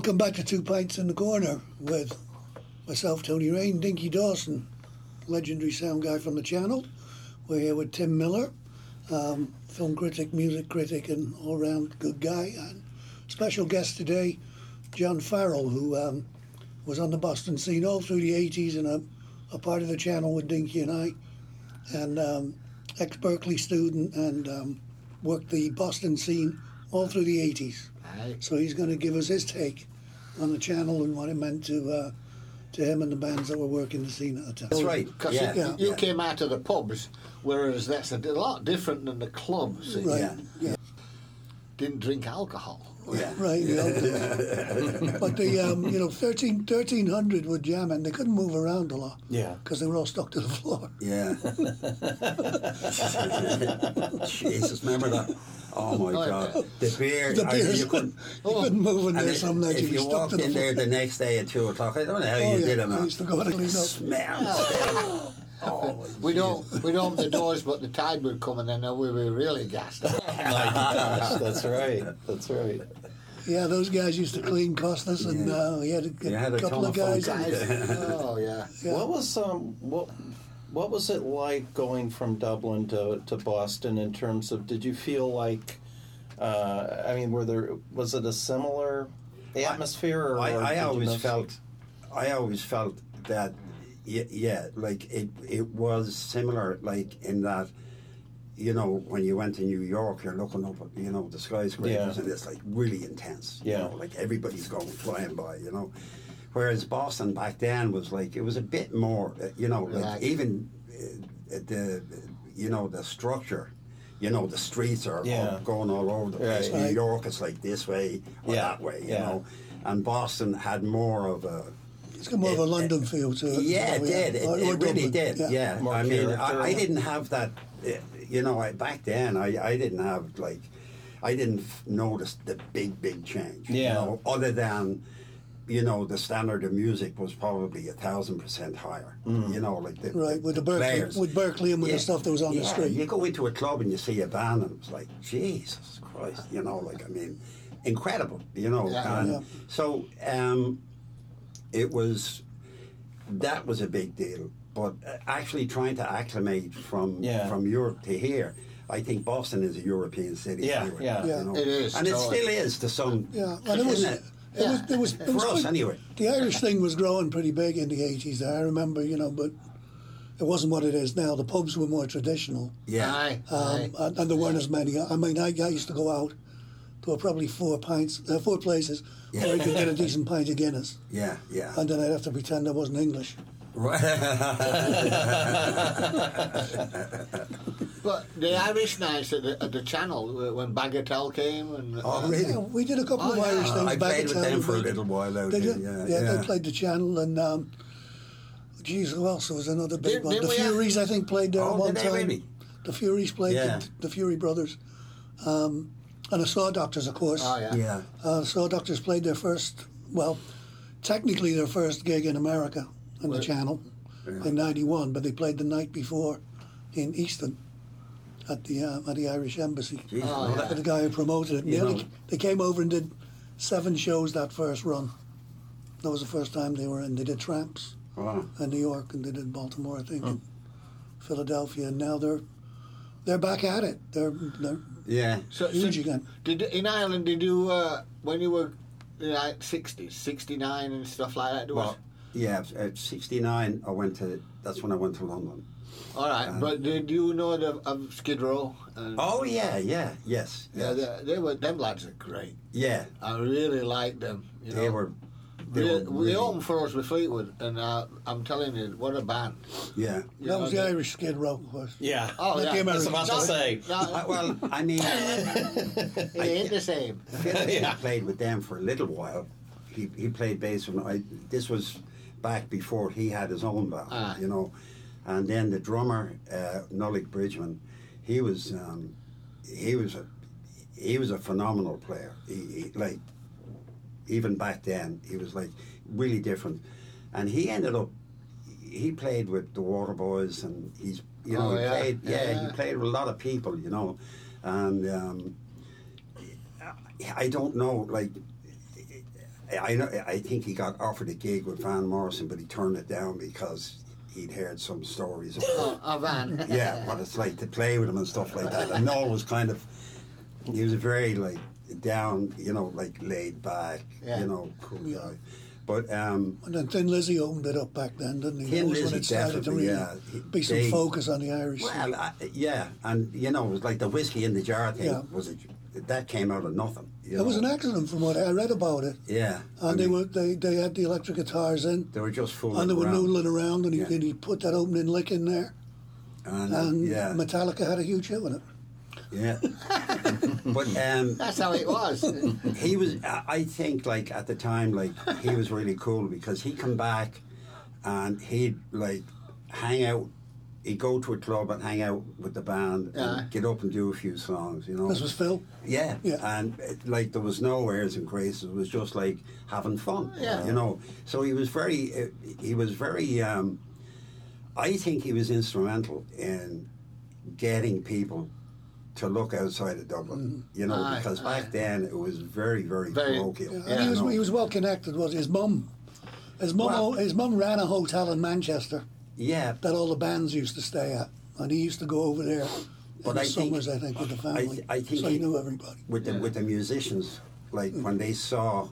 Welcome back to Two Pints in the Corner with myself, Tony Rain, Dinky Dawson, legendary sound guy from the channel. We're here with Tim Miller, film critic, music critic, and all-round good guy. And special guest today, John Farrell, who was on the Boston scene all through the 80s and a part of the channel with Dinky and I, and ex-Berkeley student, and worked the Boston scene all through the 80s. So he's going to give us his take on the channel and what it meant to him and the bands that were working the scene at the time. That's right. Because you came out of the pubs, whereas that's a lot different than the clubs. Right. Yeah. Didn't drink alcohol. Yeah. Right. But the 1300 were jamming. They couldn't move around a lot. Yeah. Because they were all stuck to the floor. Yeah. Jesus, remember that? Oh my God. The beer. The beers. You couldn't move in there and some nights. if you stuck walked to the in floor. there the next day at 2 o'clock, I don't know how you did it, I man. used to go to clean up. Smell. We'd open the doors, but the tide would come, and then we were really gassed. My gosh, that's right. That's right. Yeah, those guys used to clean Costas, and we had a couple of guys. Oh yeah. What was what was it like going from Dublin to Boston in terms of? Did you feel like? Was it a similar atmosphere? Or I always felt that. Yeah, like it was similar, like in that, when you went to New York, you're looking up at, the skyscrapers, and it's like really intense. Like everybody's going flying by, Whereas Boston back then was like, it was a bit more, like even the structure, the streets are all going all over the place. Right. New York is like this way or that way, you know. And Boston had more of a... It's got more of a London feel to it. Yeah, it did. It really did. Yeah. More I mean, character. I didn't have that. Back then, I didn't have I didn't notice the big change. Yeah. Other than, the standard of music was probably 1,000% higher. Like the Right, with the players. Berkeley and with the stuff that was on the street. You go into a club and you see a band and it's like, Jesus Christ, incredible, So, that was a big deal, but actually trying to acclimate from Europe to here, I think Boston is a European city. Anyway, It is, and it still is to some. Yeah, and it was for us anyway. The Irish thing was growing pretty big in the 80s. I remember, but it wasn't what it is now. The pubs were more traditional. Yeah, and there weren't as many. I mean, I used to go out. There were probably four places where you could get a decent pint of Guinness. Yeah. And then I'd have to pretend I wasn't English. Right. But the Irish nights at the channel when Bagatelle came and really? Yeah, we did a couple of Irish things. I played with them for a Bagatelle, little while out Did there. you? They played the channel, and who else? There was another big one. The Furies, I think, played there at one time. Really? The Furies played the Fury Brothers. And the Saw Doctors, of course. Oh, yeah. Saw Doctors played technically their first gig in America on the channel in '91, but they played the night before in Easton at the Irish Embassy. For the guy who promoted it. They came over and did 7 shows that first run. That was the first time they were in. They did Tramps in New York, and they did Baltimore, I think, and Philadelphia, and now they're back at it. They're huge again. In Ireland, did you when you were in the 60s, 69 and stuff like that? At 69, that's when I went to London. All right, but did you know of Skid Row? Yes. Them lads are great. Yeah, I really liked them. They were. They opened for us with Fleetwood, and I'm telling you, what a band. Yeah. That was the Irish Skid Row, of course. Yeah. Oh, Not yeah. the I American. was about to say. Well, I mean, It ain't the same. Phil played with them for a little while. He played bass this was back before he had his own band, And then the drummer, Nolik Bridgman, he was a phenomenal player. He even back then, he was like really different, and he played with the Waterboys, and he played with a lot of people, and I don't know, like I know. I think he got offered a gig with Van Morrison, but he turned it down because he'd heard some stories about. Van. Yeah, what it's like to play with him and stuff like that. And Noel was kind of, he was a very like down, like laid back, cool guy. But And then Thin Lizzy opened it up back then, didn't he? Thin That was when Lizzy it started to definitely, really be some focus on the Irish scene. Well, and it was like the whiskey in the jar thing. Yeah. That came out of nothing. It was an accident from what I read about it. Yeah, And they had the electric guitars in, They were just fooling and they were around. noodling around, and Yeah. he put that opening lick in there, and yeah, Metallica had a huge hit with it. yeah. But That's how it was. he was. I think like at the time, like he was really cool because he'd come back, and he'd like hang out. He'd go to a club and hang out with the band and get up and do a few songs. This was Phil. Yeah, Yeah. and like there was no airs and graces. It was just like having fun. Yeah. So he was very. I think he was instrumental in getting people to look outside of Dublin. Because back then it was very, very parochial. Yeah, and he was well connected. Was his mum? His mum ran a hotel in Manchester Yeah, that all the bands used to stay at, and he used to go over there But in the I think- summers, I think, with the family. I think so he knew everybody. with the musicians, like when they saw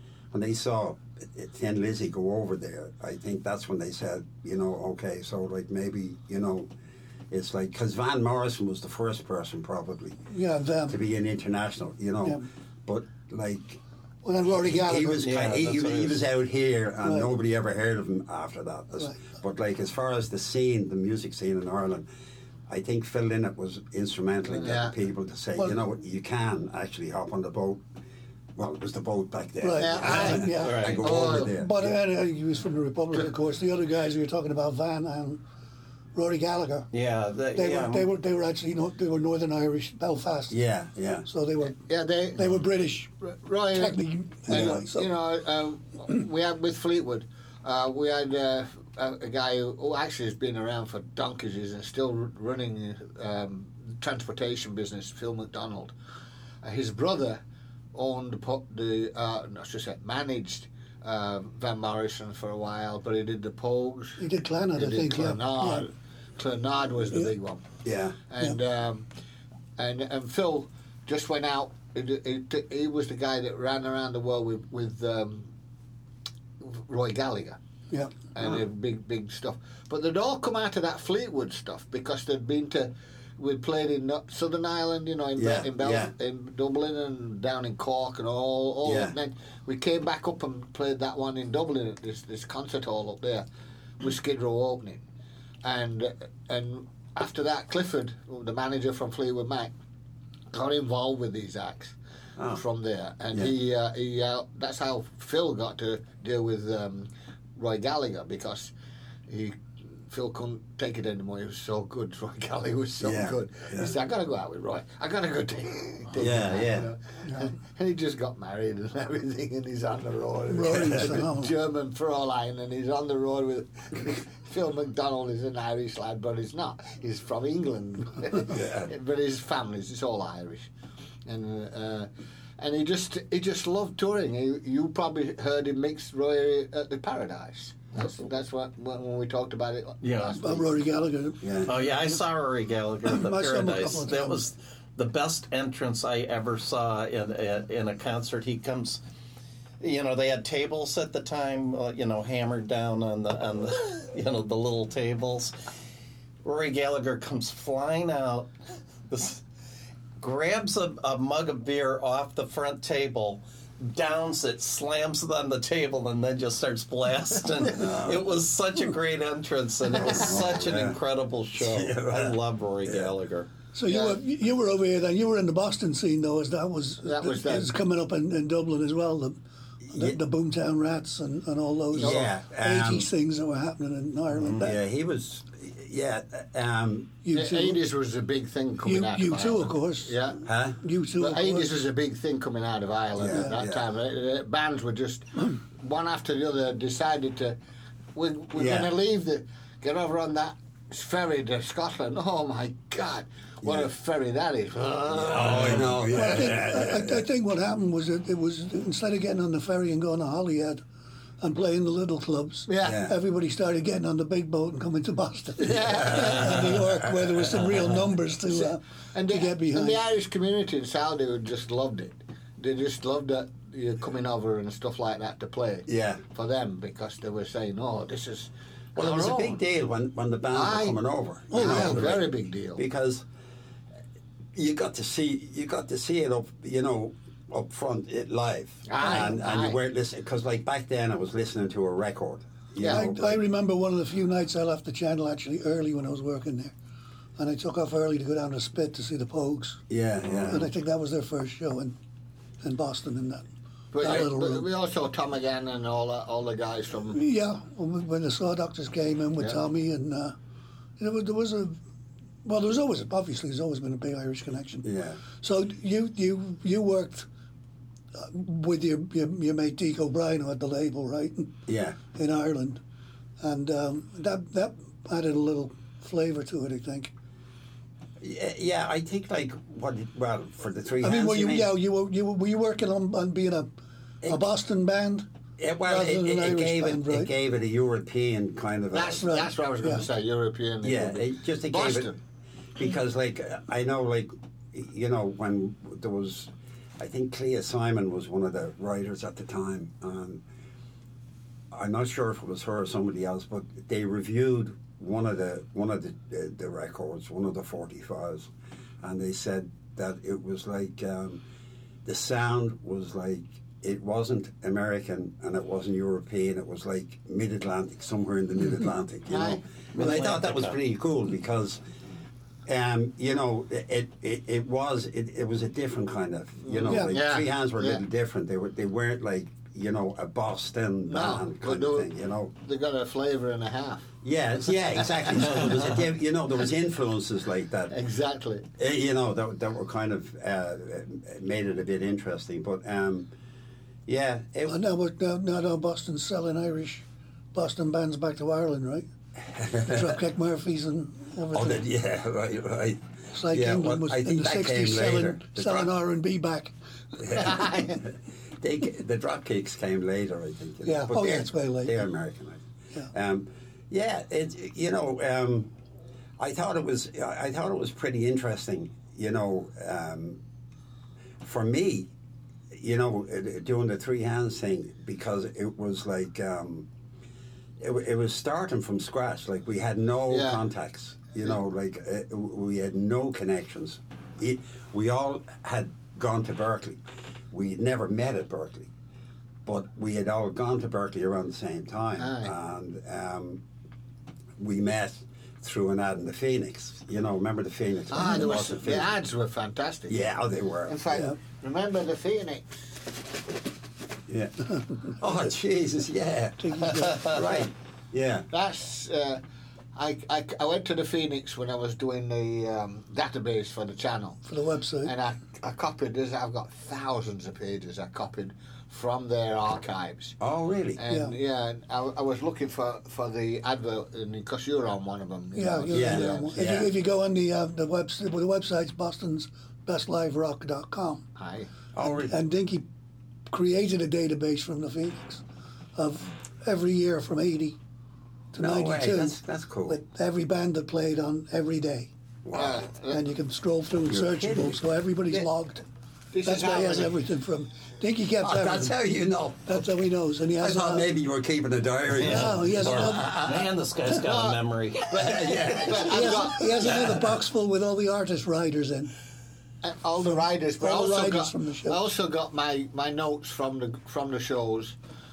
Thin Lizzy go over there, I think that's when they said, okay, so like maybe it's like because Van Morrison was the first person probably Yeah, to be an international, Yeah. but like. Well, then Rory Gallagher. He was he was out here and Right. nobody ever heard of him after that. Right. But like as far as the music scene in Ireland, I think Phil Lynott was instrumental in getting people to say, Well- you can actually hop on the boat. Well, it was the boat back then. Right. Yeah. And go over there. But he was from the Republic, of course. The other guys we were talking about, Van and Rory Gallagher. Yeah, They were actually they were Northern Irish, Belfast. Yeah, yeah. So they were They were British. Roy, Technically, anyway. So. we had with Fleetwood, we had a guy who actually has been around for donkeys years and still running transportation business, Phil McDonald. His brother owned managed Van Morrison for a while, but he did the Pogues. He did Clannad, I think. Clonard. Yeah. Clonard was the big one. Yeah. And Phil just went out. He was the guy that ran around the world with Roy Gallagher. Yeah. And did big stuff. But they'd all come out of that Fleetwood stuff because we'd played in Southern Ireland, in Dublin and down in Cork and all that. And then we came back up and played that one in Dublin at this concert hall up there with Skid Row opening. And after that, Clifford, the manager from Fleetwood Mac, got involved with these acts from there. And he that's how Phil got to deal with Roy Gallagher because Phil couldn't take it anymore. He was so good. Roy Gallagher was so good. Yeah. He said, I got to go out with Roy. I got to go take Yeah. And he just got married and everything, and he's on the road. Rory's phenomenal. German Fräulein, and he's on the road with Phil McDonald is an Irish lad, but he's not. He's from England. But his family's, it's all Irish. And he just loved touring. You probably heard him mix Roy at the Paradise. That's what when we talked about it last About week. Rory Gallagher. Yeah. Oh yeah, I saw Rory Gallagher at the I saw him a Paradise. couple of That times. was the best entrance I ever saw in a concert. He comes, they had tables at the time, hammered down on the the little tables. Rory Gallagher comes flying out, grabs a mug of beer off the front table, downs it, slams it on the table, and then just starts blasting. It was such a great entrance, and it was such an incredible show. I love Rory Gallagher. So you were over here then. You were in the Boston scene though, as that was coming up in Dublin as well. The Boomtown Rats and all those 80s things that were happening in Ireland. Yeah, he was. Yeah. The 80s was a big thing coming out of You Ireland. too, of course. Yeah. Huh? You too, The of 80s course. was a big thing coming out of Ireland at that time. Bands were just, one after the other, decided to, we're going to get over on that ferry to Scotland. Oh my God. What a ferry that is. Oh, I know. Yeah. I think what happened was that it was, instead of getting on the ferry and going to Holyhead and playing the little clubs, Yeah. everybody started getting on the big boat and coming to Boston and New York, where there was some real numbers to get behind. And the Irish community in Saudi just loved it. They just loved that you're coming over and stuff like that to play. Yeah. For them, because they were saying, "Oh, this is." Well, it was a big deal when the band were coming over. Oh, yeah, like, very big deal. Because you got to see it up front live, and you weren't listening, because like back then I was listening to a record. I remember one of the few nights I left the channel actually early when I was working there, and I took off early to go down to Spit to see the Pogues. Yeah. And I think that was their first show in Boston in that. But little room. we also Tom again and all the guys from. Yeah, when the Saw Doctors came in with Tommy, and there was always obviously there's always been a big Irish connection. Yeah. So you worked with your mate Deke O'Brien, who had the label, right? Yeah. In Ireland, and that added a little flavour to it, I think. Yeah, I think like for the Three I mean, Hands. were you working on being a Boston band? Well, it gave it a European kind of. That's what I was going to say. European. Yeah, it gave it, because like I know, like, when there was, I think Clea Simon was one of the writers at the time, and I'm not sure if it was her or somebody else, but they reviewed one of the records, one of the 45s, and they said that it was like the sound was like, it wasn't American and it wasn't European, it was like mid-Atlantic, somewhere in the mid-Atlantic, And I thought that was pretty cool because it was a different kind of, Three Hands were a little different. They weren't like, a Boston band kind of thing, They got a flavour and a half. Yeah, exactly. So there was there was influences like that. Exactly. That were kind of made it a bit interesting. But now Boston's selling Irish Boston bands back to Ireland, right? Dropkick Murphys and everything. Right. It's like England was in the 60s selling R&B back. The Dropkicks came later, I think. Yeah. But it's way later. They're Americanized. Yeah. I thought it was pretty interesting. For me, doing the Three Hands thing, because it was like it was starting from scratch. Like we had no contacts. We had no connections. We all had gone to Berkeley. We had never met at Berkeley, but we had all gone to Berkeley around the same time, and we met through an ad in the Phoenix. Remember the Phoenix? The ads were fantastic. Yeah, they were. In fact, remember the Phoenix? Yeah. Oh, Jesus, yeah. Right. Yeah. That's. I went to the Phoenix when I was doing the database for the channel. For the website. And I copied this. I've got thousands of pages I copied from their archives. Oh, really? And I was looking for the advert, because you're on one of them. If you go on the website, the website's bostonsbestliverock.com. Aye. Oh, really? And Dinky created a database from the Phoenix of every year from 80 to 92. That's cool. With every band that played on every day. Wow. And you can scroll through and search them, so everybody's logged. That's why he has everything from. Dinky kept everything. That's how you know. That's how he knows. And he has. I thought maybe you were keeping a diary. No, he has another. Man, this guy's got a memory. He has another box full with all the artist riders in. All the riders, but all the also riders from the show. I also got my notes from the shows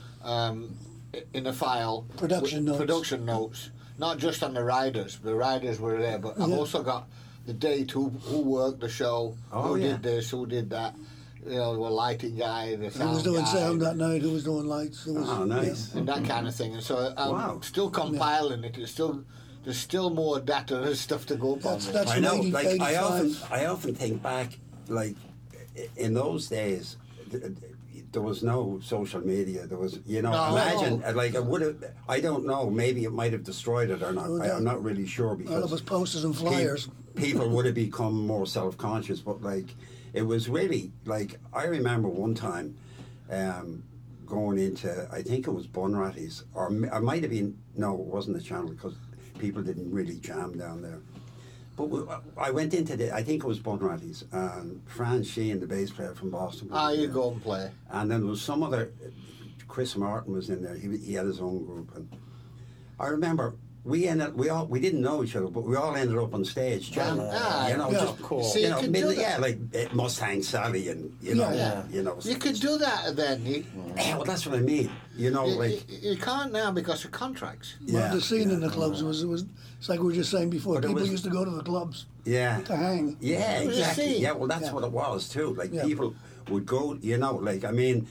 in a file. Production notes, not just on the riders. The riders were there, but I've also got the date, who worked the show, who did this, who did that. The lighting guy, the sound guy. Who was doing sound that night, who was doing lights. Nice. And that kind of thing. And so I'm still compiling it. It's still... There's still more data and stuff to go upon. That's I know. 80, Like 85. I often think back, like in those days, there was no social media. There was, you know, No. imagine, like, it would have, I don't know, maybe it might have destroyed it or not. I'm not really sure because Well, it was posters and flyers. people would have become more self-conscious, but, like, it was really, like, I remember one time going into, I think it was Bunratty's, or it might have been, no, it wasn't the Channel because people didn't really jam down there. But I went into I think it was Bunratty's, and Franz Sheehan, the bass player from Boston. Was you there. go and play. And then there was some other, Chris Martin was in there. He had his own group, and I remember we didn't know each other, but we all ended up on stage jamming. You know, Yeah. just Cool. See, you you know, could do that. yeah, like Mustang Sally, and you know, Yeah. you know. You could do that then. Yeah, well, that's what I mean. You know, like You can't now because of contracts. Well, the scene in the clubs was it's like we were just saying before. But it People was- used to go to the clubs yeah. to hang. Yeah, It was a exactly. scene. Yeah, well, that's Yeah. what it was too. Like Yeah. people would go, you know, like I mean,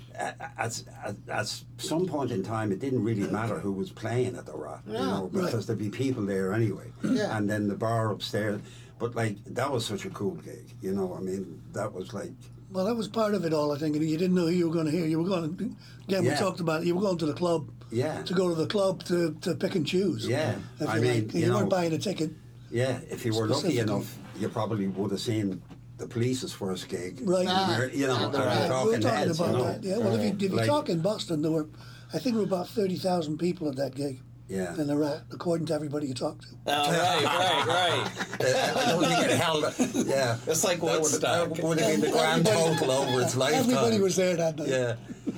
at some point in time, it didn't really matter who was playing at the Rat, you Yeah. know, because Right. there'd be people there anyway. Yeah. And then the bar upstairs, but like that was such a cool gig, you know. I mean, that was like, Well, that was part of it all, I think. And you didn't know who you were going to hear. You were going to, again, we Yeah. talked about it. You were going to the club yeah, to go to the club to pick and choose. yeah. If I you mean, like. you You know, weren't buying a ticket. yeah. If you were lucky specifically. enough, you probably would have seen the Police's first gig, Right. You know, And the or Rat. We were Talking talking Heads, you about know. that. Yeah. Well, if you Like- talk in Boston, I think there were about 30,000 people at that gig. Yeah. In the Rat, according to everybody you talked to. Oh, right. I don't think it held. Yeah, It's like That Woodstock. would have been the grand total over its lifetime. Everybody was there that night. Yeah.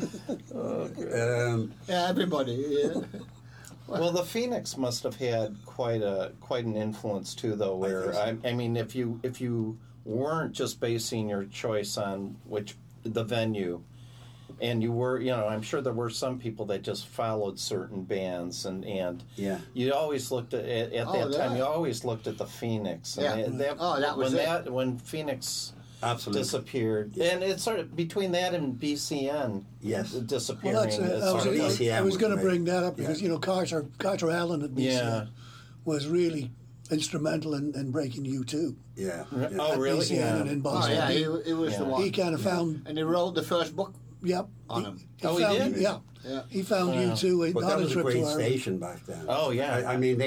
Yeah, everybody. Yeah. Well, the Phoenix must have had quite an influence too, though. Where think I mean, if you weren't just basing your choice on the venue, and you were, you know, I'm sure there were some people that just followed certain bands, and Yeah. you always looked at Oh, that time. yeah. You always looked at the Phoenix. And Yeah. That was when Phoenix. Absolutely. Disappeared, and it's sort of between that and BCN. Yes. disappearing. Well, that's it's I sort of was, BCN I was was going to great. bring that up because Yeah. you know Carter Allen at BCN Yeah. was really instrumental in breaking U2 Yeah. Oh, at really? BCN Yeah. and in Oh, Boston. yeah, he was the Yeah. one. He kind of found. And he wrote the first book Yep. on him. Oh, he found, did? Yeah. Yeah. He found Wow. U2 But on that a was a trip to great Ireland. station back then. Oh, yeah. I mean,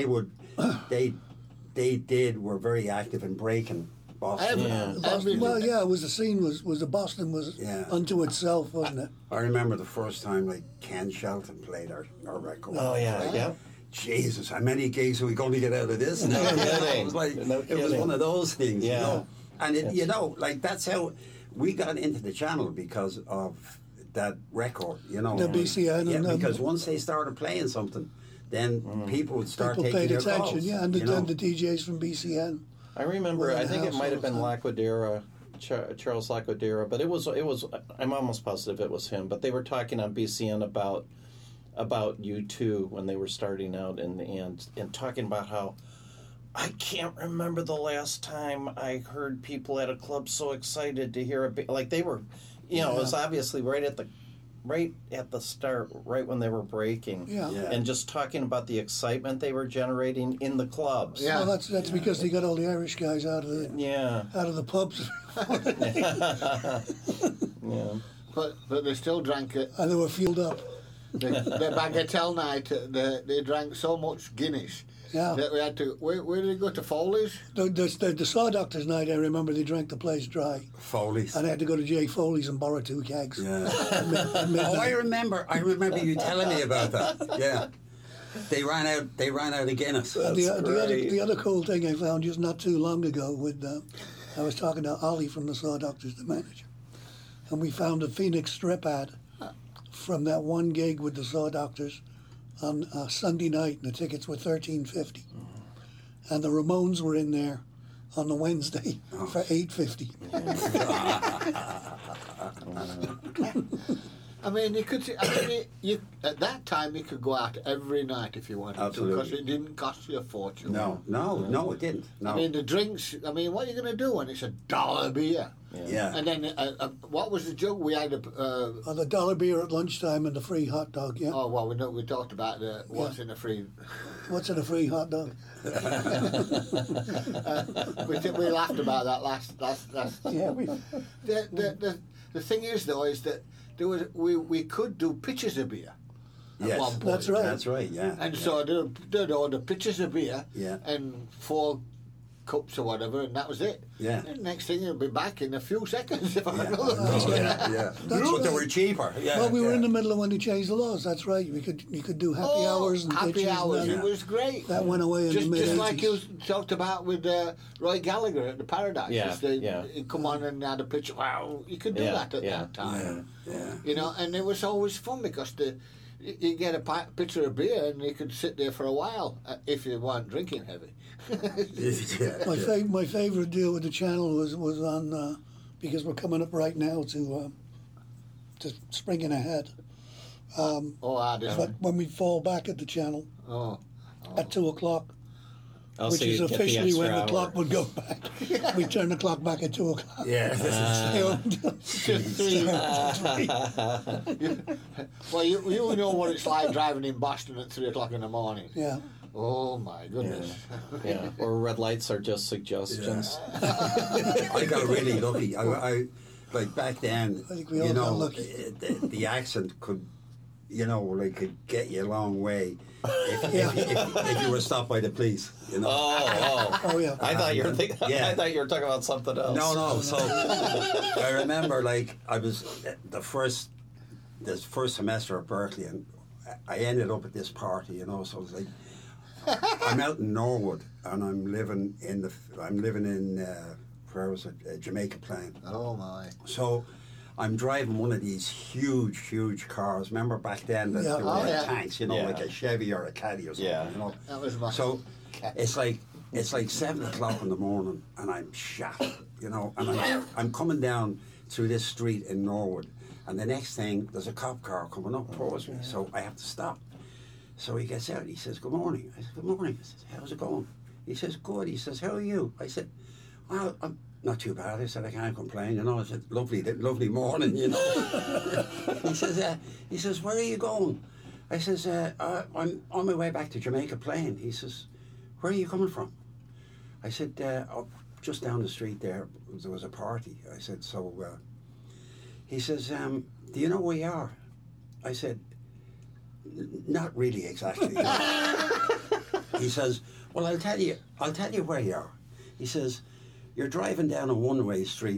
they were very active in breaking Boston. Yeah. Boston, well, yeah, it was the scene was the Boston was Yeah. unto itself, wasn't it? I remember the first time like Ken Shelton played our record. Oh yeah, Like, yeah. Jesus, how many gigs are we going to get out of this? No You know, kidding. it was like No it was kidding. one of those things, Yeah. you know. And you know, like that's how we got into the channel because of that record, you know. The BCN Yeah, and, because once they started playing something, then people would start People taking paid their attention, calls, yeah, and you know. the DJs from BCN. I remember. Were in I the think it house might all have the been time. Laquadera, Charles Laquadera, but it was. I'm almost positive it was him. But they were talking on BCN about U2 when they were starting out, and talking about how I can't remember the last time I heard people at a club so excited to hear like they were, you know, it was obviously right at the start, right when they were breaking, Yeah. Yeah. and just talking about the excitement they were generating in the clubs. Yeah. Well, that's because they got all the Irish guys out of the pubs, Yeah. But they still drank it. and they were fueled up. The Bagatelle night, they drank so much Guinness Yeah. that we had to. Where did they go to Foley's? The Saw Doctors night, I remember they drank the place dry, Foley's. and I had to go to Jay Foley's and borrow 2 kegs. Yeah. At midnight. Oh, I remember you telling me about that. Yeah. They ran out of Guinness. And That's great. the other cool thing I found just not too long ago with I was talking to Ollie from the Saw Doctors, the manager, and we found a Phoenix strip ad from that one gig with the Saw Doctors on a Sunday night, and the tickets were $13.50, and the Ramones were in there on the Wednesday for $8.50. I mean, you could. You at that time you could go out every night if you wanted Absolutely. to, because it didn't cost you a fortune. No, it didn't. No. I mean, the drinks. I mean, what are you going to do when it's $1 beer? yeah. And then, what was the joke? We had The dollar beer at lunchtime and the free hot dog. Yeah, oh well, we talked about what's in a free. what's in a free hot dog? We laughed about that last. Yeah, we. The thing is though is that we could do pitchers of beer. At Yes, one point. That's right. That's right. Yeah. And so they'd order pitchers of beer Yeah. and 4 cups or whatever, and that was it. Yeah. And next thing, you'll be back in a few seconds. If I Yeah. another yeah. But they were cheaper. Yeah. Well, we were yeah. in the middle of when they changed the laws. That's right. You could do happy hours and happy pitches hours. And It was great. that went away in just, the mid just like you 80s. talked about with Roy Gallagher at the Paradise. Yeah, Just they, yeah. he'd come on and had a pitch. Wow, you could do that at that time. Yeah. You know, and it was always fun because you get a pitcher of beer and you could sit there for a while if you weren't drinking heavy. yeah. My favorite deal with the channel was on because we're coming up right now to springing ahead. But when we fall back at the channel at 2:00, which so is you'd get the officially when extra the hour. clock would go back. We turn the clock back at 2:00. Yeah. Well, you know what it's like driving in Boston at 3 o'clock in the morning. Yeah. Oh my goodness. Yeah, or red lights are just suggestions. I got really lucky. I like back then. I think we all got lucky. The accent could, could get you a long way if you were stopped by the police. You know. Oh yeah. I thought you were Yeah. I thought you were talking about something else. No. So I remember, I was this first semester at Berkeley, and I ended up at this party. So it was like. I'm out in Norwood, and I'm living in where was it? Jamaica Plain. Oh my. So I'm driving one of these huge cars. Remember back then that Yeah. they were Oh, like yeah. tanks, Yeah. like a Chevy or a Caddy or something. Yeah. That was my. So it's like 7:00 in the morning, and I'm shot, and I'm coming down through this street in Norwood, and the next thing there's a cop car coming up towards me, so I have to stop. So he gets out. He says, "Good morning." I said, "Good morning." I said, "How's it going?" He says, "Good." He says, "How are you?" I said, "Well, I'm not too bad." I said, "I can't complain." I said, "Lovely morning." He says, "Where are you going?" I says, "I'm on my way back to Jamaica Plain." He says, "Where are you coming from?" I said, "Just down the street there was a party." I said, "So." He says, "Do you know where you are?" I said, "Not really exactly." He says, "Well, I'll tell you where you are." He says, "You're driving down a one-way street."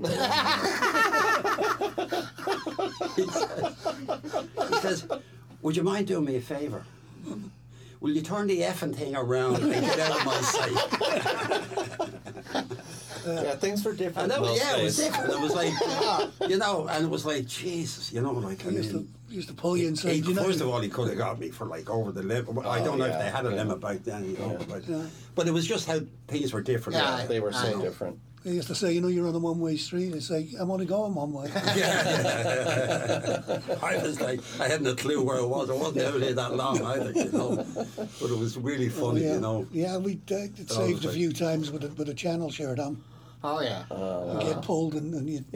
He says, "Would you mind doing me a favour? Will you turn the effing thing around and get out of my sight?" Yeah, things were different. And that was, those it was days. different. It was like, and it was like, Jesus, He used to pull you inside. First of all, he could have got me for over the limit. I don't know if they had a limit back then, but it was just how things were different. Yeah. They were so different. They used to say, you're on a one-way street. They say, I'm only going one way. I was like, I hadn't a clue where it was. I wasn't out there that long either, But it was really funny, Yeah, we saved a few times with a channel shirt on. Oh yeah. You get pulled and you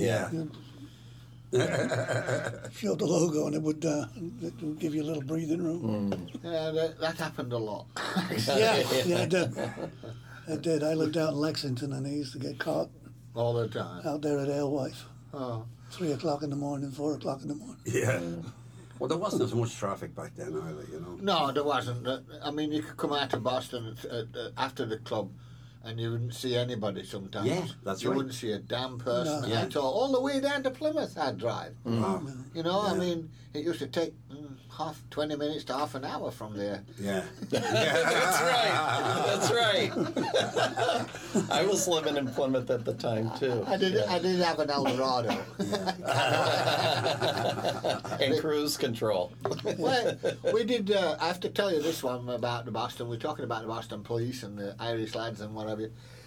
showed the logo and it would give you a little breathing room. Yeah, that happened a lot. Yeah, it did. It did. I lived out in Lexington and I used to get caught All the time. out there at Alewife. Oh. 3 o'clock in the morning, 4 o'clock in the morning. Yeah. Well, there wasn't as much traffic back then either, No, there wasn't. I mean, you could come out of Boston after the club and you wouldn't see anybody sometimes. Yeah, that's you right. wouldn't see a damn person No. at all. All the way down to Plymouth, I'd drive. Wow. I mean, it used to take 20 minutes to half an hour from there. Yeah. That's right. I was living in Plymouth at the time too. I did have an Eldorado. And cruise control. Well, we did. I have to tell you this one about the Boston. We're talking about the Boston police and the Irish lads and whatever.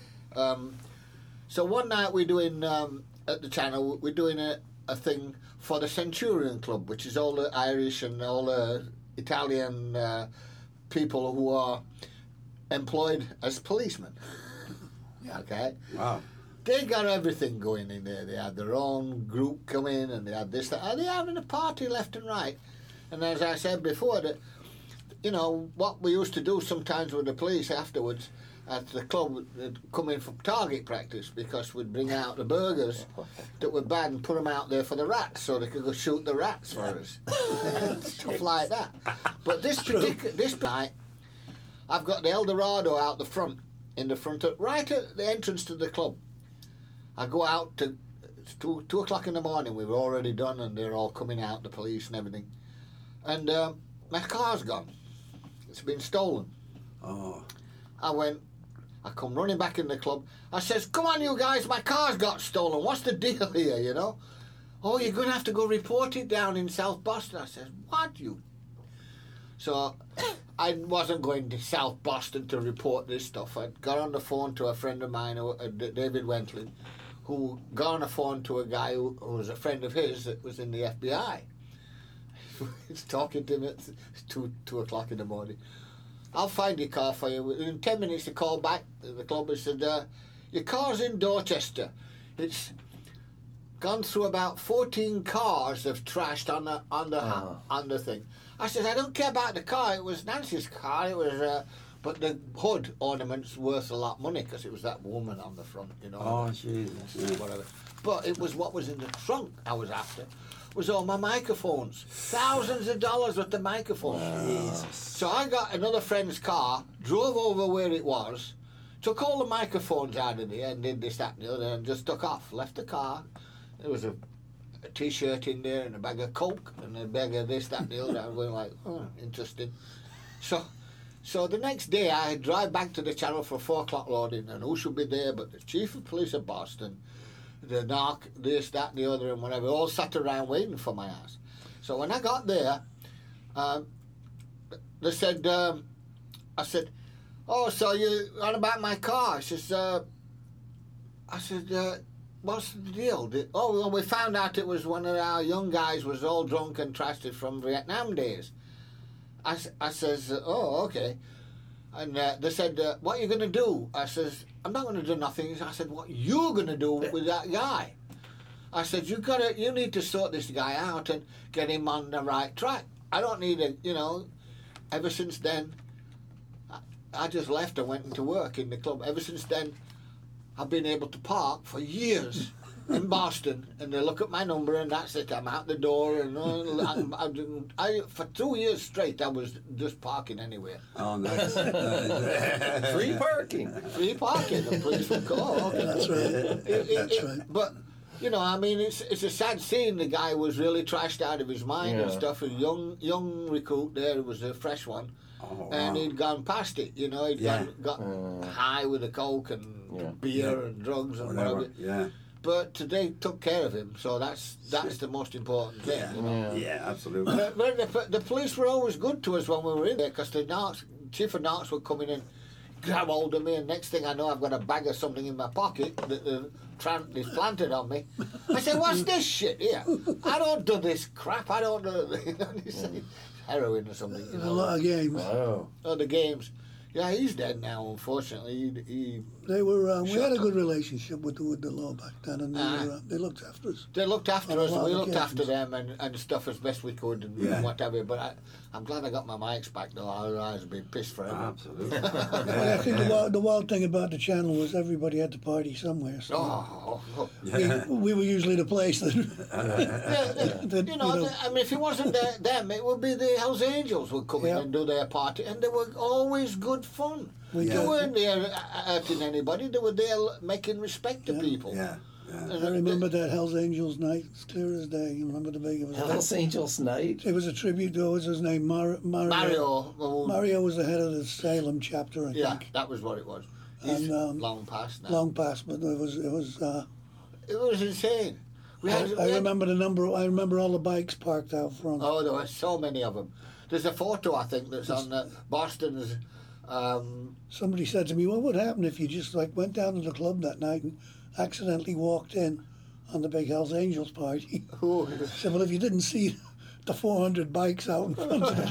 So one night we're doing at the channel. We're doing a thing for the Centurion Club, which is all the Irish and all the Italian people who are employed as policemen. Okay. Wow. They got everything going in there. They had their own group come in and they had this, that. And they're having a party left and right. And as I said before, that what we used to do sometimes with the police afterwards, at the club would come in from target practice because we'd bring out the burgers that were bad and put them out there for the rats so they could go shoot the rats for us. Stuff like that. But this night, I've got the Eldorado out the front, right at the entrance to the club. I go out to, it's 2 o'clock in the morning, we were already done and they're all coming out, the police and everything. And my car's gone. It's been stolen. Oh. I come running back in the club. I says, come on, you guys, my car's got stolen. What's the deal here, you know? Oh, you're going to have to go report it down in South Boston. I says, what, you? So I wasn't going to South Boston to report this stuff. I got on the phone to a friend of mine, David Wentling, who got on the phone to a guy who was a friend of his that was in the FBI. He's talking to him at 2 o'clock in the morning. I'll find your car for you. In 10 minutes, he called back to the club and said, your car's in Dorchester. It's gone through about 14 cars have trashed on the thing. I said, I don't care about the car. It was Nancy's car. It was, but the hood ornament's worth a lot of money because it was that woman on the front, you know. Oh, Jesus. Yeah. Whatever. But it was what was in the trunk I was after. Was all my microphones. Thousands of dollars worth of microphones. Jesus. So I got another friend's car, drove over where it was, took all the microphones out of there and did this, that and the other and just took off. Left the car. There was a T-shirt in there and a bag of Coke and a bag of this, that and the other. I was going like, oh, interesting. So the next day I drive back to the channel for 4 o'clock loading and who should be there but the Chief of Police of Boston, the narc, this, that, and the other, and whatever, all sat around waiting for my ass. So when I got there, they said, I said, oh, so you on about my car? She says, I said, what's the deal? Oh, well, we found out it was one of our young guys was all drunk and trashed it from Vietnam days. I says, oh, okay. And they said, what are you going to do? I says, I'm not going to do nothing. I said, what you going to do with that guy? I said, you need to sort this guy out and get him on the right track. I don't need a, you know, ever since then, I just left and went into work in the club. Ever since then, I've been able to park for years in Boston, and they look at my number, and that's it. I'm out the door, and I for 2 years straight, I was just parking anywhere. Oh, nice. Free parking. Free parking. The police would call. Oh, okay. That's right. That's right. But you know, I mean, it's a sad scene. The guy was really trashed out of his mind and stuff. A young recruit there was a fresh one. Oh, and wow. he'd gone past it, you know. He'd got high with the coke and beer and drugs and whatever. Yeah. But they took care of him, so that's the most important thing. Yeah, you know? yeah, absolutely. But the police were always good to us when we were in there because the narcs, chief of narcs would come in and grab hold of me, and next thing I know, I've got a bag of something in my pocket that is planted on me. I said, "What's this shit here? I don't do this crap. I don't do heroin or something." You know? A lot of games. Oh. Oh, the games. Yeah, he's dead now. Unfortunately, They were. We had a good relationship with the law back then, and they looked after us. They looked after us, On a and lot we of looked after occasions. them and stuff as best we could and whatever. But I'm glad I got my mics back, though. Otherwise, I'd be pissed forever. Absolutely. Well, I think the wild thing about the channel was everybody had to party somewhere. So we were usually the place that. You know, I mean, if it wasn't them, it would be the Hells Angels would come in and do their party, and they were always good fun. They weren't there hurting anybody. They were there making respect to people. Yeah. I remember that Hells Angels night. It's clear as day. You remember the big it was. Hells Angels Night. It was a tribute to, what was his name? Mario. Mario was the head of the Salem chapter, I think. Yeah, that was what it was. He's long past now. Long past, but it was. It was insane. I remember the number. I remember all the bikes parked out front. Oh, there were so many of them. There's a photo, I think, that's on Boston's. Somebody said to me, "What would happen if you just went down to the club that night and accidentally walked in on the big Hells Angels party?" I said, "Well, if you didn't see the 400 bikes out in front of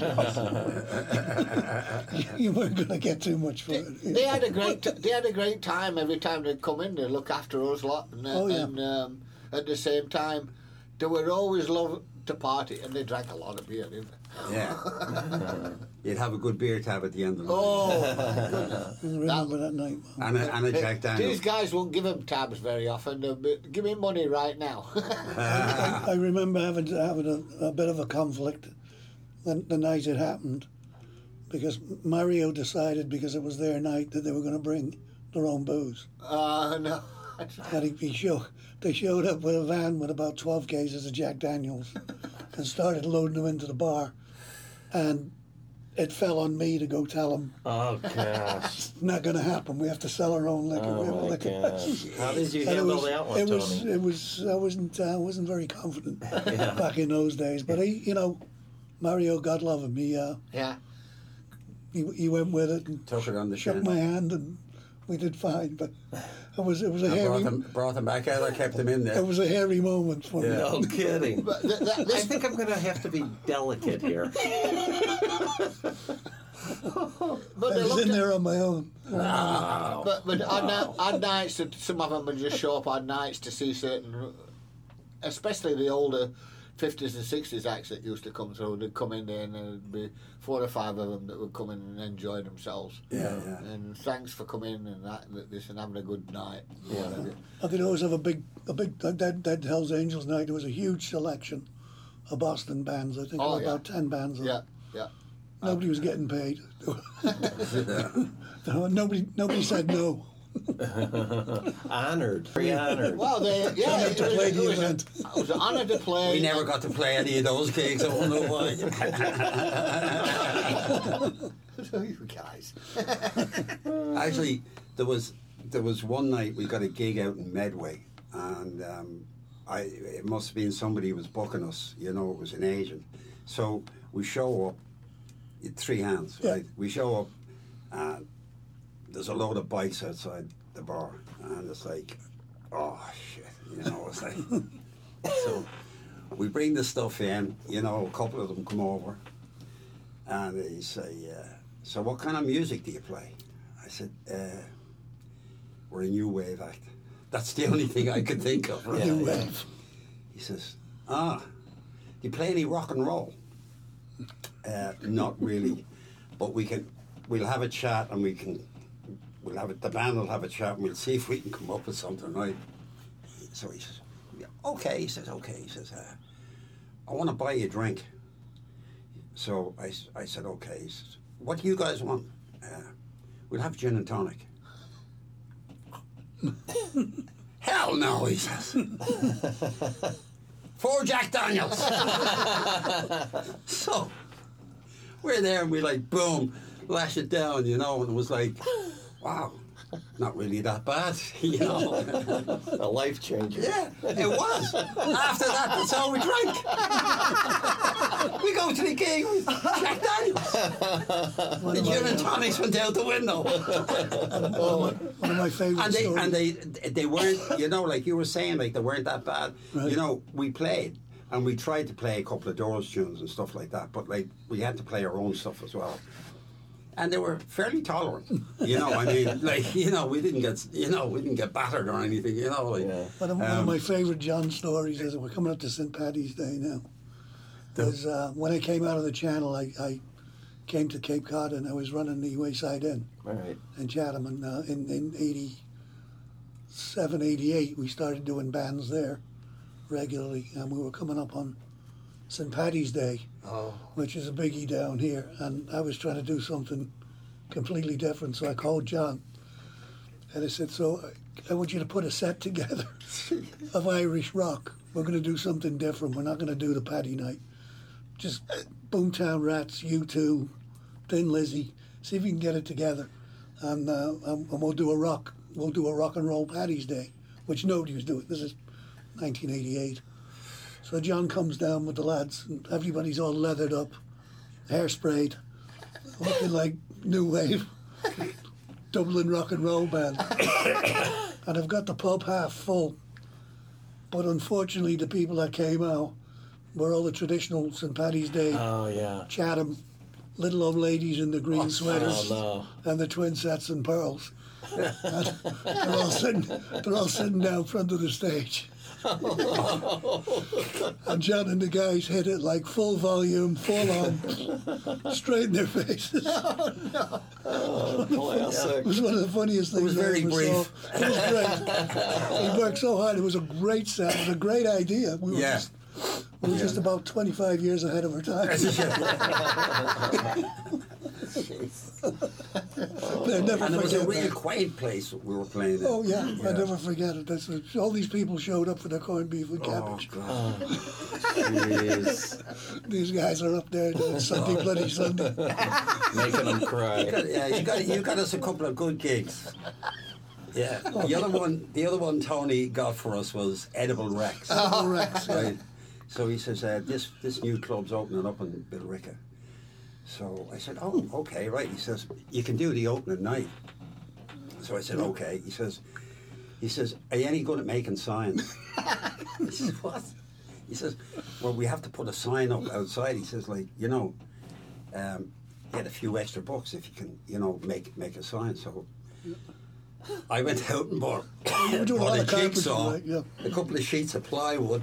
it, you weren't going to get too much for it." They had a great time every time they'd come in. They'd look after us a lot, and at the same time, they were always love to party, and they drank a lot of beer. Didn't they? Yeah. You'd have a good beer tab at the end of the night. Oh, I remember that night. And a Jack Daniels. these guys won't give him tabs very often. But give me money right now. I remember having a bit of a conflict the night it happened, because Mario decided, because it was their night, that they were going to bring their own booze. No. And they showed up with a van with about 12 cases of Jack Daniels and started loading them into the bar. And it fell on me to go tell them, Oh gosh. it's not going to happen. We have to sell our own liquor. We have a Oh my liquor gosh. license." How did you And handle that one, Tony? I wasn't very confident back in those days. But Mario, God love him, Yeah. he went with it and Took it on the shook chin. my hand, and we did fine. But it was a hairy Brought him back out or kept him in there. it was a hairy moment for me. No kidding. But I think I'm going to have to be delicate here. but I they was looked in at, there on my own. but on nights, some of them would just show up on nights to see certain, especially the older 50s and 60s acts that used to come through. They'd come in there and there'd be 4 or 5 of them that would come in and enjoy themselves. Yeah. And thanks for coming and this and having a good night. Yeah. I could always have a big that Hell's Angels night. There was a huge selection of Boston bands. I think there were about 10 bands. Yeah. Nobody was getting paid. Nobody said no. Honored. Very honored. Well, it was an honour to play. We never got to play any of those gigs. I wonder why. You guys. Actually, there was one night we got a gig out in Medway, and it must have been somebody who was booking us. It was an agent. So we show up, 3 hands, right? We show up, and there's a load of bikes outside the bar, and it's like, oh shit, it's like. So we bring the stuff in, a couple of them come over, and they say, so what kind of music do you play? I said, we're a new wave act. That's the only thing I could think of. Right? New wave. He says, do you play any rock and roll? Not really, but we'll have a chat, and the band will have a chat, and we'll see if we can come up with something, right? So he says, okay. He says, I want to buy you a drink. So I said, okay. He says, what do you guys want? We'll have gin and tonic. Hell no, he says. 4 Jack Daniels. So we're there, and we boom, lash it down, and it was like, wow, not really that bad, A life changer. Yeah, it was. After that, that's all we drank. We go to the gig with Jack Daniels. The gin and tonics went out the window. One of my favourite stories. And they weren't, like you were saying, they weren't that bad. Right. We played, and we tried to play a couple of Doors tunes and stuff like that, but we had to play our own stuff as well. And they were fairly tolerant, we didn't get battered or anything, One of my favourite John stories is, we're coming up to St. Paddy's Day now. Was when I came out of the Channel, I came to Cape Cod, and I was running the Wayside Inn Right. in Chatham, and in 87, 88, we started doing bands there regularly, and we were coming up on St. Paddy's Day, which is a biggie down here, and I was trying to do something completely different, so I called John, and I said, so I want you to put a set together of Irish rock. We're going to do something different. We're not going to do the Paddy night. Just Boomtown Rats, U2, Thin Lizzy, see if we can get it together, and we'll do a rock and roll Paddy's Day, which nobody was doing. This is 1988. So John comes down with the lads, and everybody's all leathered up, hairsprayed, looking like new wave, Dublin rock and roll band. And I've got the pub half full. But unfortunately, the people that came out were all the traditional St. Paddy's Day, Oh, yeah. Chatham, little old ladies in the green sweaters, no. and the twin sets and pearls. And they're all sitting down front of the stage. And John and the guys hit it like full volume, full on, straight in their faces. Classic. It was one of the funniest things. was very I ever brief. saw. It was great. He worked so hard. It was a great set. It was a great idea. We were just about 25 years ahead of our time. But I never And it was a forget real that. quiet place we were playing in. Oh yeah, I never forget it. All these people showed up for their corned beef and Oh, cabbage. God. Jeez. These guys are up there doing Sunday Bloody Sunday. Making them cry. Yeah, you got us a couple of good gigs. Yeah. The other one Tony got for us was Edible Rex. Oh, Rex, yeah. Right. So he says, this new club's opening up in Billerica. So I said, oh, okay, right. He says, you can do the opening night. So I said, okay. He says, are you any good at making signs? I said, what? He says, well, we have to put a sign up outside. He says, like, get a few extra bucks if you can, make a sign. So I went out and bought, You were doing a lot of carpentry, jigsaw, right? Yeah. a couple of sheets of plywood,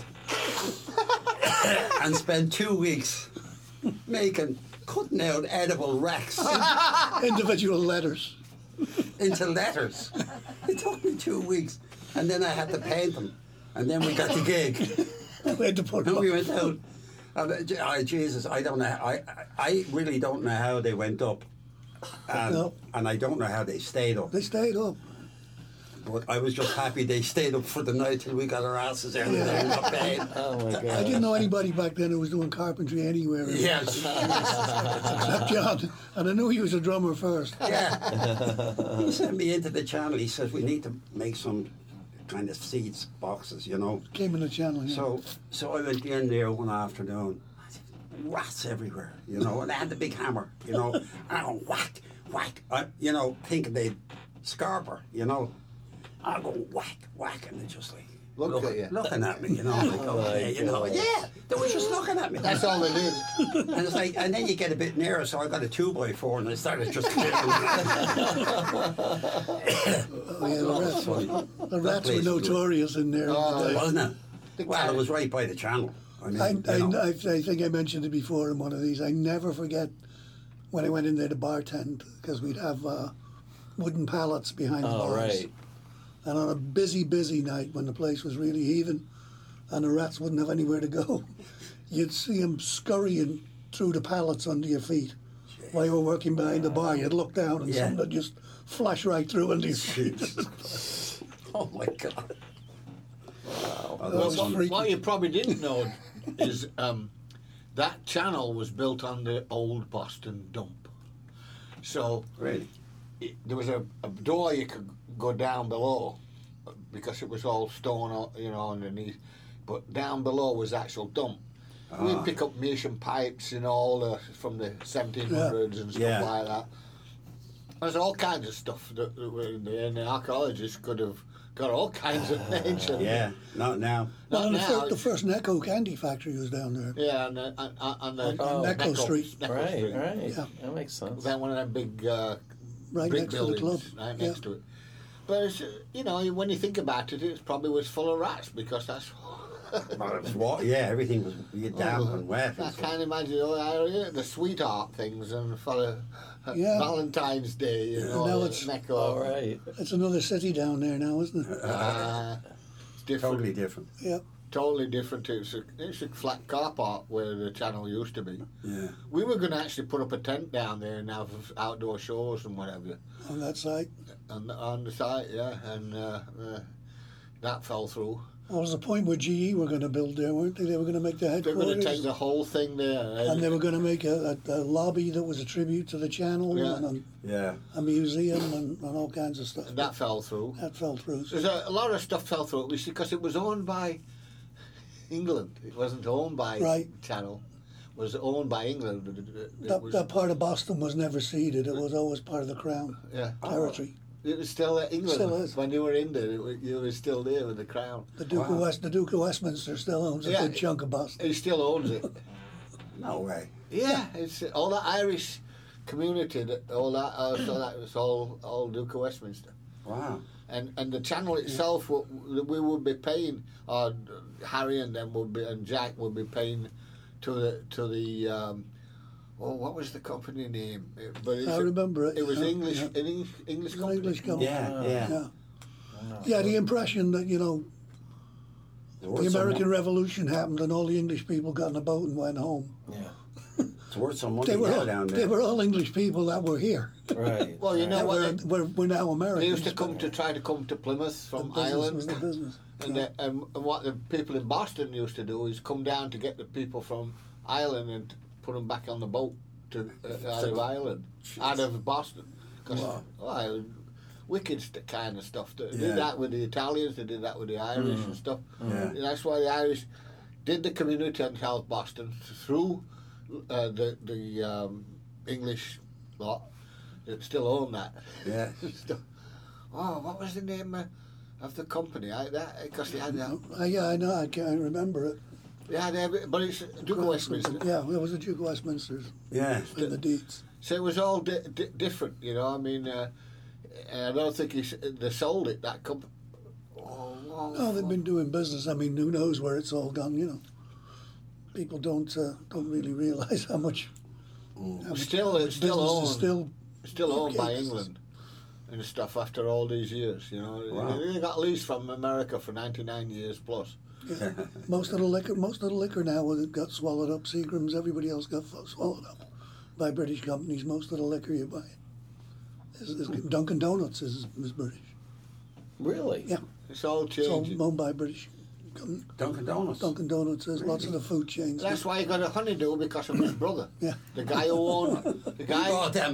and spent 2 weeks cutting out edible Rex Individual letters. into letters. It took me 2 weeks, and then I had to paint them, and then we got the gig, We had to put and them we up. went out. And, Jesus, I don't know. I really don't know how they went up, No. and I don't know how they stayed up. They stayed up. But I was just happy they stayed up for the night till we got our asses out of there and got paid. Oh my God. I didn't know anybody back then who was doing carpentry anywhere Yes. except John. And I knew he was a drummer first. Yeah. He sent me into the channel. He says, we need to make some kind of seats, boxes, Came in the channel, yeah. So I went in there one afternoon. Rats everywhere, and I had the big hammer, and I went whack, whack. Thinking they'd scarp her, I go whack, whack, and they're just like looking at me, like, okay, yeah, they were just looking at me. That's all they did. And it's like, and then you get a bit nearer, so I got a 2x4 and I started just clearing. Oh, yeah, the rats were place was notorious in there. Wasn't it? Well, it was right by the channel. I mean, I think I mentioned it before in one of these. I never forget when I went in there to bartend, because we'd have wooden pallets behind the Oh, bars. right. And on a busy, busy night when the place was really heaving and the rats wouldn't have anywhere to go, you'd see them scurrying through the pallets under your feet while you were working behind the bar. You'd look down and something would just flash right through under your feet. Oh my God. Wow. What you probably didn't know is that channel was built on the old Boston dump. So Really? there was a door you could go down below because it was all stone, underneath. But down below was actual dump. We'd pick up Meerschaum pipes, all from the 1700s and stuff like that. There's all kinds of stuff that the archaeologists could have got all kinds of nature. Yeah, not now. Not now. The first Necco candy factory was down there. Yeah, and the Necco Street. Necco Right, Street. right. Yeah. That makes sense. Then one of them big Right brick next to the buildings club. right Yeah. next to it. But it's, when you think about it, it probably was full of rats because that's. Well, it was everything was damp and wet. I And stuff. can't imagine the sweetheart things and for Yeah. Valentine's Day, now it's- Necco. All right. It's another city down there now, isn't it? It's different. Totally different. Yeah. Totally different. It's a flat car park where the channel used to be. Yeah. We were going to actually put up a tent down there and have outdoor shows and whatever On that site. on the site, yeah, and that fell through. Well, there was a point where GE were going to build there, weren't they? They were going to make the They're going to take headquarters. the whole thing there. And they were going to make a lobby that was a tribute to the channel Yeah. and Yeah. a museum and all kinds of stuff. And that fell through. That fell through. There's a lot of stuff fell through, at least because it was owned by England. It wasn't owned by Right. Channel. It was owned by England. That part of Boston was never ceded. It was always part of the Crown Yeah. territory. It was still England. Still is. When you were in there, you were still there with the crown. The Duke of Westminster still owns a Yeah. good chunk of Boston. He still owns it. No way. Yeah, it's all that Irish community. All that was all Duke of Westminster. Wow. and the channel itself, we would be paying, or Harry and them would be, and Jack would be paying to the what was the company name? I remember it. It was English English company. English company. Yeah. Yeah, the impression that, It's worth the some American mon- Revolution happened and all the English people got in a boat and went home. Yeah. It's worth some money They were all, down there. they were all English people that were here. Right. Well, you know That what? we're now Americans. They used to try to come to Plymouth from The business Ireland. was the business. And what the people in Boston used to do is come down to get the people from Ireland and put them back on the boat to out of Ireland, out of Boston. Because wicked kind of stuff. They did that with the Italians. They did that with the Irish and stuff. Yeah. And that's why the Irish did the community in South Boston through the English lot that still own that. Yeah. What was the name of the company? Because they had that. Yeah, I know. I can't remember it. Yeah, but it's Duke of Westminster. Yeah, it was the Duke of Westminster's Yeah. in the deeds. So it was all different, I mean, I don't think they sold it, that company. Oh, they've been doing business. I mean, who knows where it's all gone? People don't really realize how much. It's still business is owned. Still owned by okay. England and stuff after all these years. Wow. They got leased from America for 99 years plus. Yeah. Most of the liquor now got swallowed up. Seagram's, everybody else got swallowed up by British companies. Most of the liquor you buy is Dunkin' Donuts is British. Really? Yeah, It's all it's all changing. owned by British. Dunkin' Donuts. Dunkin' Donuts is lots of the food chains. That's why he got a honeydew, because of his brother. Yeah. The guy who owned He bought them.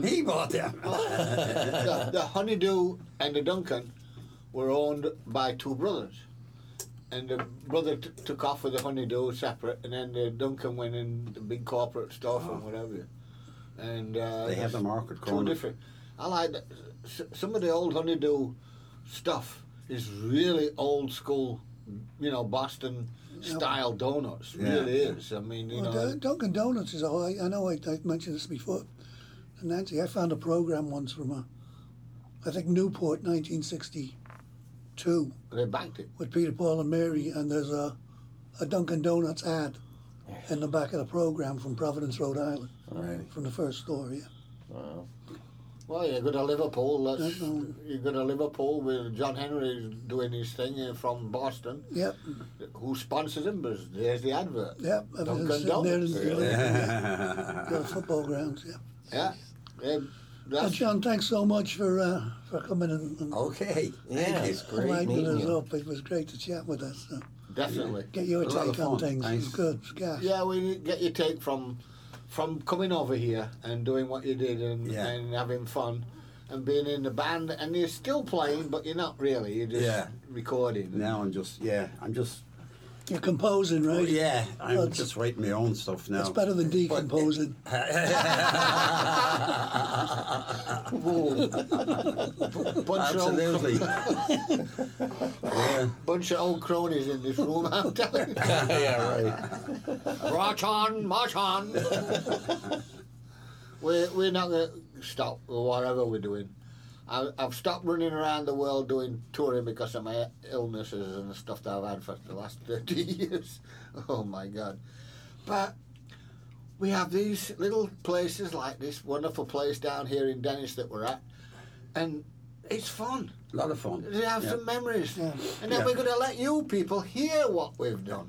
the honeydew and the Duncan were owned by two brothers. And the brother took off with the honeydew separate, and then the Duncan went in the big corporate stuff and whatever. And They have the market two corner. different. I like that. Some of the old honeydew stuff is really old school, Boston style donuts. Yeah. Really is. I mean, Dunkin' Donuts is all. I know I mentioned this before. And Nancy, I found a program once from I think Newport, 1962, they banked it. with Peter, Paul, and Mary, and there's a Dunkin' Donuts ad in the back of the program from Providence, Rhode Island, Right. from the first store. Yeah. Wow. Well, you go to Liverpool. That's all. You go to Liverpool with John Henry doing his thing from Boston. Yep. Who sponsors him? But there's the advert. Yep. Dunkin' Sitting there in Donuts. the football grounds. Yeah. Yeah. Well, That's, John, thanks so much for coming and Okay. Yeah, Thank you. it's great lighting meeting us you. up. It was great to chat with us. definitely. Get your A lot of take on fun. things. It was Thanks. good. It was gas. Yeah, we get your take from coming over here and doing what you did and having fun and being in the band, and you're still playing, but you're not really. You're just recording. Now I'm just You're composing, right? I'm Well, just writing my own stuff now. It's better than decomposing. Absolutely. Yeah. Bunch of old cronies in this room, I'm telling you. Yeah, right. March on. We're not going to stop with whatever we're doing. I've stopped running around the world doing touring because of my illnesses and the stuff that I've had for the last 30 years. Oh my God. But we have these little places like this wonderful place down here in Dennis that we're at, and it's fun. A lot of fun. We have Yeah. some memories. Yeah. And then we're going to let you people hear what we've done.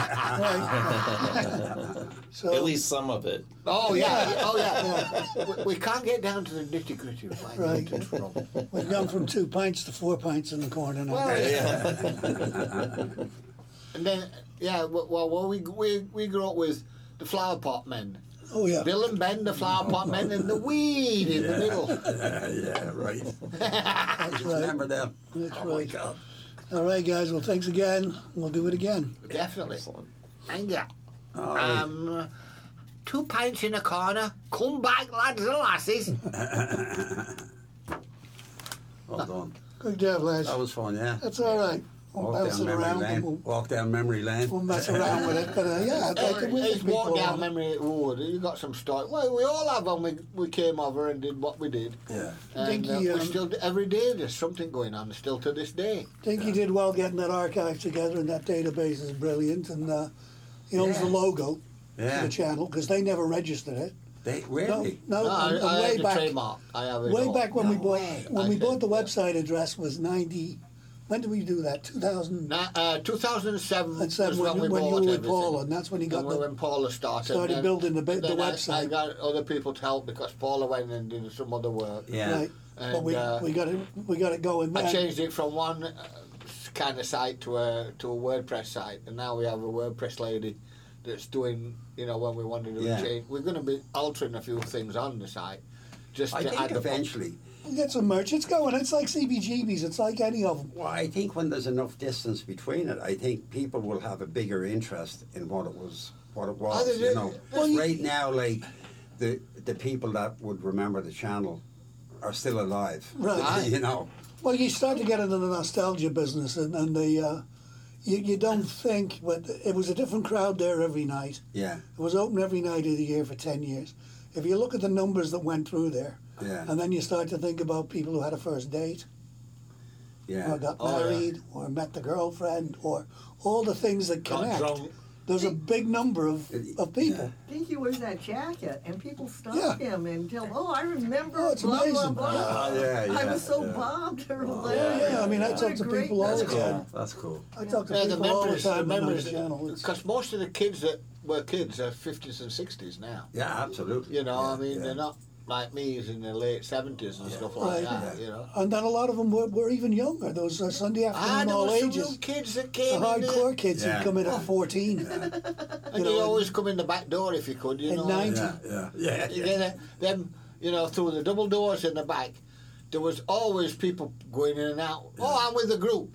So, At least some of it. Oh yeah. We can't get down to the nitty gritty of why we get into trouble. we've gone from 2 pints to 4 pints in the corner now. Well, Yeah. and then we grew up with the Flower Pot Men, Oh, yeah. Bill and Ben, the Flower Pot Men, and the weed in the middle. Yeah, right. That's right. Remember them? That's Oh my right. God. All right, guys. Well, thanks again. We'll do it again. Definitely. Excellent. And yeah. All right. 2 pints in a corner. Come back, lads and lasses. Well done. Good job, lads. That was fun, yeah. That's all right. Won't Walk bounce down it memory around. lane. And Walk down memory lane. we'll mess around with it. But yeah, I'd like to with It's walk people down on it. memory road. You got some story. Well, we all have when we came over and did what we did. Yeah. And Dinky, we still every day there's something going on. Still to this day. I think he did well getting that archive together, and that database is brilliant. And he owns the logo for Yeah. the channel because they never registered it. They really. No, No, and I way have the back, trademark. I have it way all. back when No we bought way. when I we did, bought the yeah. website address was 90. When did we do that? 2007 2007 was when we when you bought were with everything. Paula, and that's when he got And the. when Paula started, started then- building the then website. I got other people to help because Paula went and did some other work. Yeah. Right, but And, we got it going. I then. changed it from one kind of site to a WordPress site, and now we have a WordPress lady that's doing. When we want to do Yeah. a change, we're going to be altering a few things on the site. Just I to think add the eventually. We'll get some merch. It's going. It's like CBGBs. It's like any of them. Well, I think when there's enough distance between it, I think people will have a bigger interest in what it was. they You do. know, Well, you- right now, like the people that would remember the channel are still alive. Right. You know. Well, you start to get into the nostalgia business, and the you don't think, but it was a different crowd there every night. Yeah. It was open every night of the year for 10 years. If you look at the numbers that went through there, Yeah. and then you start to think about people who had a first date, Yeah. or got Oh, yeah. married, or met the girlfriend, or all the things that got connect. drunk. There's a big number of people. I think he wears that jacket, and people stop Yeah. him and tell him, "Oh, I remember." Oh, it's blah, amazing. Blah, blah. Yeah, I yeah, was so yeah. bombed or Oh, yeah, I mean, I What talk a to great people all the message. time. That's cool. I talk to Yeah, the people all the memories, time on the channel. It's- because most of the kids that were kids are 50s and 60s now. Yeah, absolutely. You know, Yeah, I mean, yeah. they're not like me who's in the late 70s and stuff like Right. that, you know. And then a lot of them were even younger. Those Sunday afternoon There all were some ages. young kids that The came in hardcore there. kids Yeah. who'd come in at 14. And know, you always come in the back door if you could, you At know. 90. Yeah, yeah, You yeah. get them, through the double doors in the back. There was always people going in and out. Oh, I'm with the group.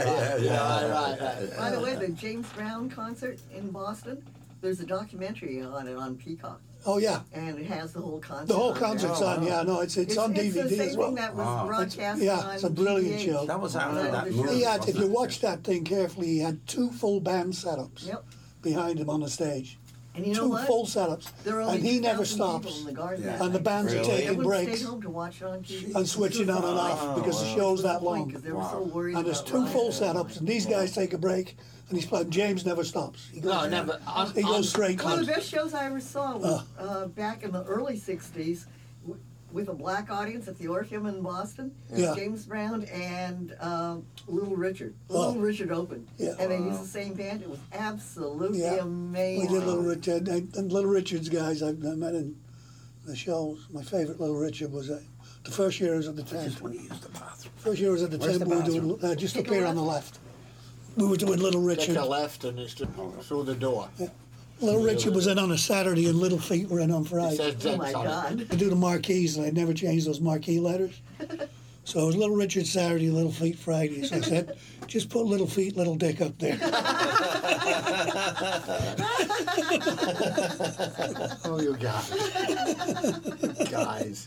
Right. By the way, the James Brown concert in Boston, there's a documentary on it on Peacock, Oh, yeah. and it has the whole concert. The whole on there. concert's on. Yeah, no, it's on It's DVD the same as well. thing that was Wow. broadcast Yeah, on it's a brilliant GBH. show. That was after Yeah, that the movie. show. He had, wasn't if you it? watch that thing carefully, he had 2 full band setups Yep. behind him on the stage. And you know 2 what? full setups. There are only And he never 2,000 people stops. in the garden Yeah. that And the night. bands are Really? taking Everyone breaks stayed home to watch it on TV. and switching on and off because the show's that long. Because they were so worried And there's about 2 full rioting. setups, and these guys take a break, and he's playing. James never stops. He goes, No, never. He goes straight. One of on. the best shows I ever saw was back in the early 60s with a black audience at the Orpheum in Boston. Yeah. James Brown and Little Richard. Oh. Little Richard opened. Yeah. And they used the same band. It was absolutely Yeah. amazing. We did Little Richard, and Little Richard's guys I met in the shows. My favorite Little Richard was the first year I was at the tent. Just when he used the bathroom. First year I was at the Where's tent. the We were doing bathroom? just Take up a here on the left. We were doing Little Take Richard. a left and it's just through the door. Little Richard was in on a Saturday, and Little Feet were in on It Friday. says Oh my Gents on it. God. I do the marquees, and I'd never change those marquee letters. So it was Little Richard Saturday, Little Feet Friday. So I said, just put Little Feet, Little Dick up there. Oh, you guys. Guys.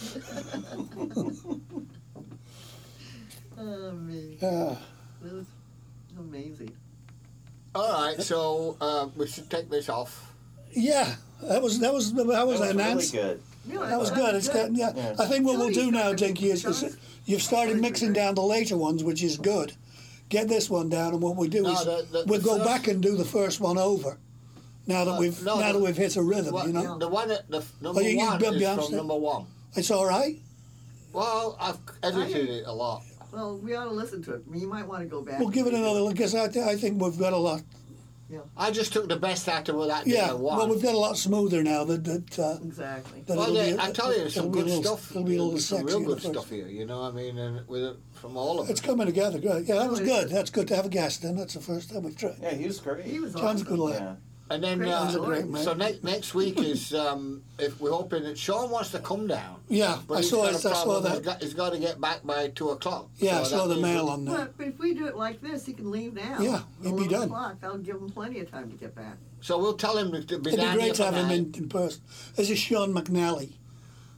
Oh, me. Uh, It was amazing. All right, so we should take this off. yeah, that was Really announced. good. Yeah, That was good. It's good. Yeah. Yeah. I think what we'll do Somebody's now, got Dinky, is you've started mixing down the later ones, which is good. Get this one down, and what we do No, is the we'll go first- back and do the first one over. Now that we've no, now the- that we've hit a rhythm, Well, you know, the one at the number you one can is be from upset. number one. it's all right. Well, I've edited it a lot. Well, we ought to listen to it. You might want to go back. We'll give it another look because I think we've got a lot. I just took the best out of that Yeah, number one. well, we've got a lot smoother now. Exactly. That Well, it'll yeah, be- I tell you, there's some it'll be good a little- stuff. It'll be a little There's some sexy real in the good first. stuff here, you know what I mean? And with it, from all of It's it. coming together. Good. Yeah, that was good. That's good to have a guest in. That's the first time we've tried. Yeah, he was great. He was John's a awesome. good lad. Yeah. And then, Great He's a great man. so next week is, if we're hoping that Sean wants to come down. Yeah, But I he's saw got a I saw problem. that. He's got to get back by 2 o'clock. Yeah, I So saw that the means mail we- on that. But if we do it like this, he can leave now. Yeah, he'd be 11 done. o'clock. That'll give him plenty of time to get back. So we'll tell him to be It'd be down here great to for have him 9. in person. This is Sean McNally.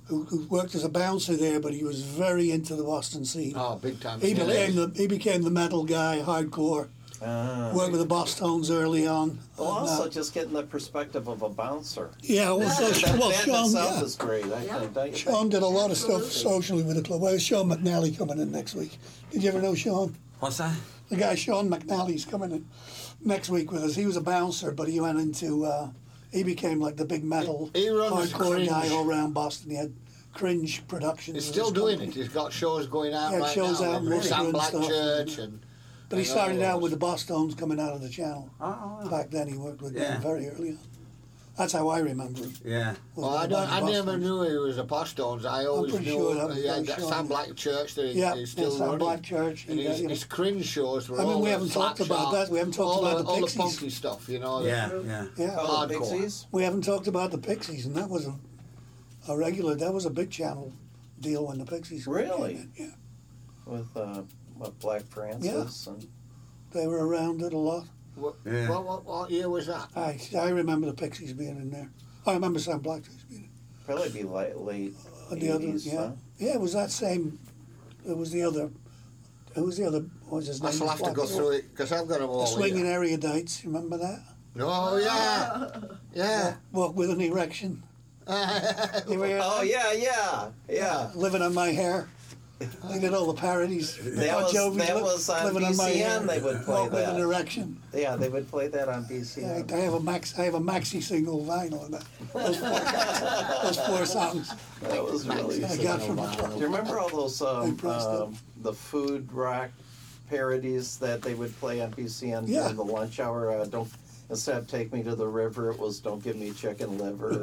who worked as a bouncer there, but he was very into the Boston scene. Oh, big time. He became the metal guy, hardcore. Worked with the Bosstones early on. Well, And, also just getting the perspective of a bouncer. yeah, well, so, That, well that Sean, itself yeah. is great. I think. Don't you Sean did a lot of stuff Absolutely. socially with the club. Well, Sean McNally coming in next week. Did you ever know Sean? What's that? The guy Sean McNally's coming in next week with us. He was a bouncer, but he went into. He became like the big metal He runs hardcore Cringe. guy all around Boston. He had Cringe Productions. He's as still his doing company. it. He's got shows going out Yeah, right shows now. out in Like Worcester Sam and Black stuff. Church and. But he and started all out with those. the Bosstones coming out of the channel. Oh, Back then, he worked with Yeah. them very early on. That's how I remember him. yeah. was Well, I by the never Bosstones. knew he was a Bosstones. I always pretty knew sure that was he had very that sure. Sam Black Church that Yeah, he's still yeah, Sam running. Black Church, And he got, you know. his Cringe shows were I mean, all we the haven't talked about Slapshot, that. We haven't talked about the all Pixies. the punky stuff, you know. Yeah, yeah. Yeah, Oh, the Hardcore. Pixies? we haven't talked about the Pixies, and that was a regular. That was a big channel deal when the Pixies Really? came in. Yeah, With what, Black Francis and they were around it a lot. What, Yeah. what year was that? I remember the Pixies being in there. I remember Sam Black being in. probably be late The other, 80s, yeah, huh? yeah, it was that same. It was the other. It was the other. What was his name? I shall have to go through it because I've got them The all Swinging here. Erudite. Remember that? Oh yeah, yeah. Walk with an erection. You ever hear Oh that? yeah. Living on my hair. They did all the parodies. That Bon was- Jovi's that was on BCN, they would play Walk with an that. erection. Yeah, they would play that on Yeah, BCN. I have a maxi single vinyl of that. Those four songs. That was really. I got from Do you remember all those Impressed them. the food rock parodies that they would play on BCN Yeah. during the lunch hour? Don't instead of "Take Me to the River," it was "Don't Give Me Chicken Liver."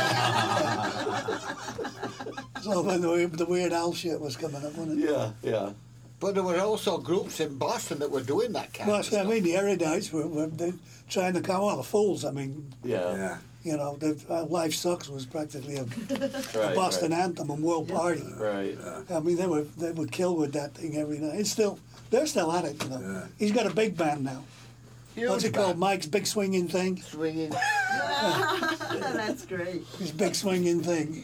So when the Weird Al shit was coming up, wasn't it? yeah. But there were also groups in Boston that were doing that kind Well, of that's what I stuff. mean. The Erudites were they trying to come. Well, the Fools. I mean, Yeah. you know, Life Sucks was practically a Right, Boston anthem and world party. Right. I mean, they would kill with that thing every night. They're still at it. You know, Yeah. he's got a big band now. What's it Huge called? band. Mike's Big Swinging Thing. Swinging. That's great. His big swinging thing.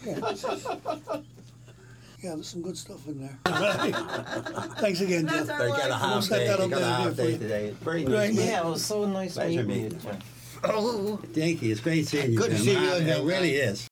Yeah, there's some good stuff in there. Right. Thanks again, Jeff. That's our They got a life. half set day. that They up got a there half for day you. today. Very Great. nice. Yeah, it was so nice Pleasure meeting you. meeting you. Thank you. It's great seeing you. Good to Jim. see you It again, really man. is.